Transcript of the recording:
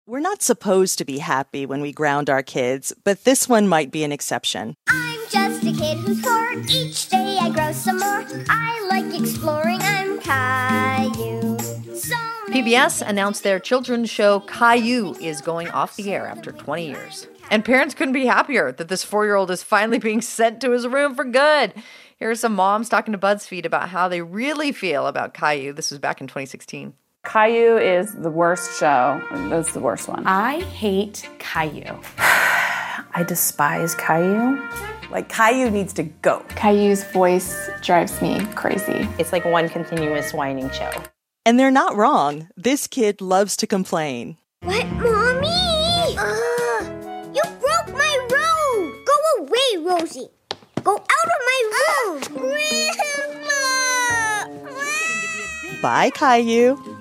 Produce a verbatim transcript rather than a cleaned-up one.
We're not supposed to be happy when we ground our kids, but this one might be an exception. I'm just a kid who's four. Each day I grow some more. I like exploring. I'm Caillou. So P B S announced their children's show Caillou is going off the air after twenty years. And parents couldn't be happier that this four-year-old is finally being sent to his room for good. Here are some moms talking to BuzzFeed about how they really feel about Caillou. This was back in twenty sixteen. Caillou is the worst show. That's the worst one. I hate Caillou. I despise Caillou. Like, Caillou needs to go. Caillou's voice drives me crazy. It's like one continuous whining show. And they're not wrong. This kid loves to complain. What, Mommy? Uh, you broke my room. Go away, Rosie. Go out of my room. Grandma! Bye, Caillou.